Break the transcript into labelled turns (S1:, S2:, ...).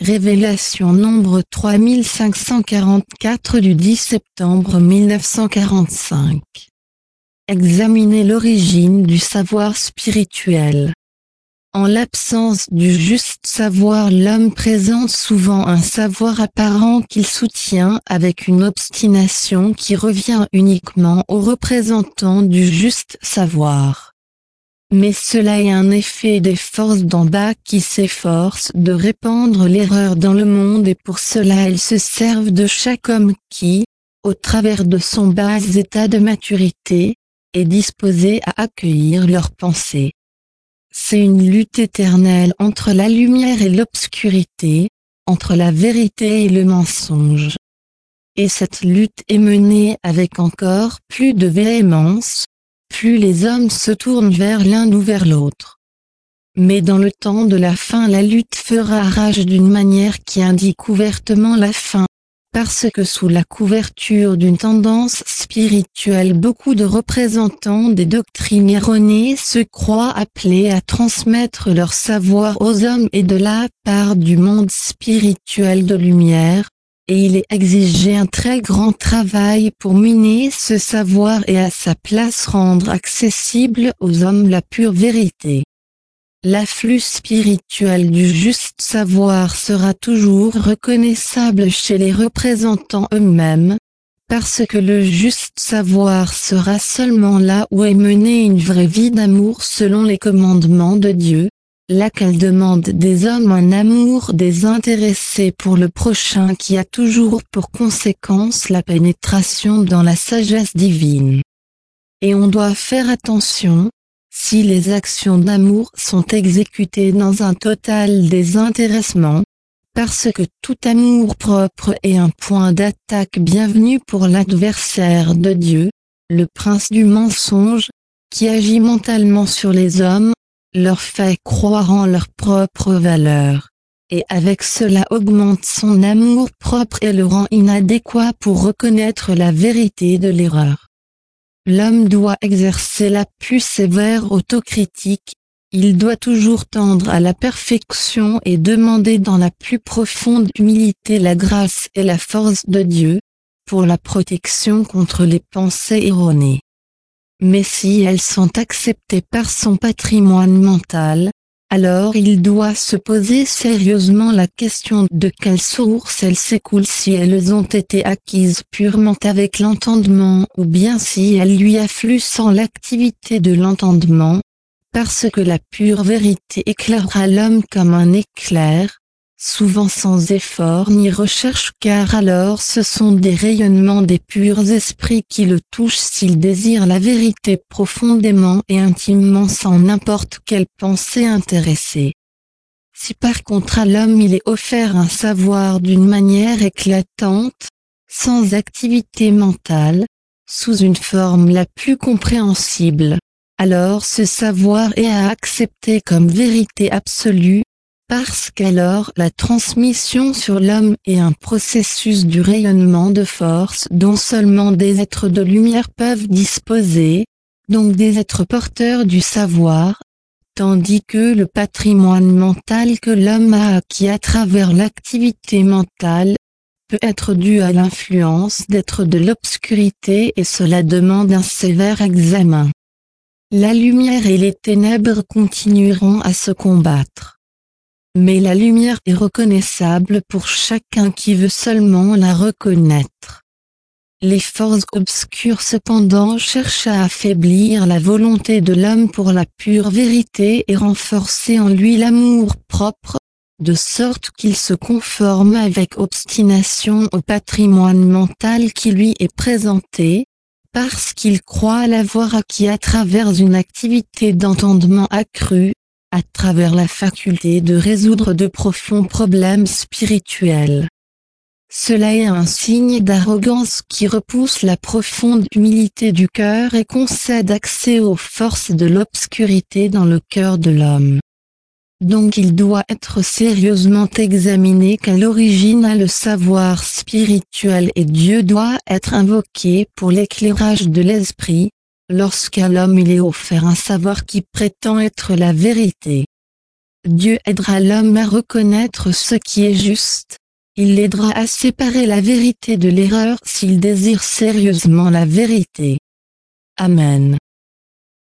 S1: Révélation nombre 3544 du 10 septembre 1945. Examiner l'origine du savoir spirituel. En l'absence du juste savoir, l'homme présente souvent un savoir apparent qu'il soutient avec une obstination qui revient uniquement aux représentants du juste savoir. Mais cela est un effet des forces d'en bas qui s'efforcent de répandre l'erreur dans le monde, et pour cela elles se servent de chaque homme qui, au travers de son bas état de maturité, est disposé à accueillir leurs pensées. C'est une lutte éternelle entre la lumière et l'obscurité, entre la vérité et le mensonge. Et cette lutte est menée avec encore plus de véhémence, plus les hommes se tournent vers l'un ou vers l'autre. Mais dans le temps de la fin, la lutte fera rage d'une manière qui indique ouvertement la fin, parce que sous la couverture d'une tendance spirituelle, beaucoup de représentants des doctrines erronées se croient appelés à transmettre leur savoir aux hommes et de la part du monde spirituel de lumière, et il est exigé un très grand travail pour miner ce savoir et à sa place rendre accessible aux hommes la pure vérité. L'afflux spirituel du juste savoir sera toujours reconnaissable chez les représentants eux-mêmes, parce que le juste savoir sera seulement là où est menée une vraie vie d'amour selon les commandements de Dieu, laquelle demande des hommes un amour désintéressé pour le prochain qui a toujours pour conséquence la pénétration dans la sagesse divine. Et on doit faire attention, si les actions d'amour sont exécutées dans un total désintéressement, parce que tout amour propre est un point d'attaque bienvenu pour l'adversaire de Dieu, le prince du mensonge, qui agit mentalement sur les hommes, leur fait croire en leur propre valeur, et avec cela augmente son amour propre et le rend inadéquat pour reconnaître la vérité de l'erreur. L'homme doit exercer la plus sévère autocritique, il doit toujours tendre à la perfection et demander dans la plus profonde humilité la grâce et la force de Dieu, pour la protection contre les pensées erronées. Mais si elles sont acceptées par son patrimoine mental, alors il doit se poser sérieusement la question de quelle source elles s'écoulent, si elles ont été acquises purement avec l'entendement ou bien si elles lui affluent sans l'activité de l'entendement, parce que la pure vérité éclairera l'homme comme un éclair, souvent sans effort ni recherche, car alors ce sont des rayonnements des purs esprits qui le touchent s'il désire la vérité profondément et intimement sans n'importe quelle pensée intéressée. Si par contre à l'homme il est offert un savoir d'une manière éclatante, sans activité mentale, sous une forme la plus compréhensible, alors ce savoir est à accepter comme vérité absolue, parce qu'alors la transmission sur l'homme est un processus du rayonnement de force dont seulement des êtres de lumière peuvent disposer, donc des êtres porteurs du savoir, tandis que le patrimoine mental que l'homme a acquis à travers l'activité mentale peut être dû à l'influence d'êtres de l'obscurité, et cela demande un sévère examen. La lumière et les ténèbres continueront à se combattre. Mais la lumière est reconnaissable pour chacun qui veut seulement la reconnaître. Les forces obscures cependant cherchent à affaiblir la volonté de l'homme pour la pure vérité et renforcer en lui l'amour propre, de sorte qu'il se conforme avec obstination au patrimoine mental qui lui est présenté, parce qu'il croit l'avoir acquis à travers une activité d'entendement accrue, à travers la faculté de résoudre de profonds problèmes spirituels. Cela est un signe d'arrogance qui repousse la profonde humilité du cœur et concède accès aux forces de l'obscurité dans le cœur de l'homme. Donc il doit être sérieusement examiné qu'à l'origine a le savoir spirituel, et Dieu doit être invoqué pour l'éclairage de l'esprit, lorsqu'à l'homme il est offert un savoir qui prétend être la vérité. Dieu aidera l'homme à reconnaître ce qui est juste. Il l'aidera à séparer la vérité de l'erreur s'il désire sérieusement la vérité. Amen.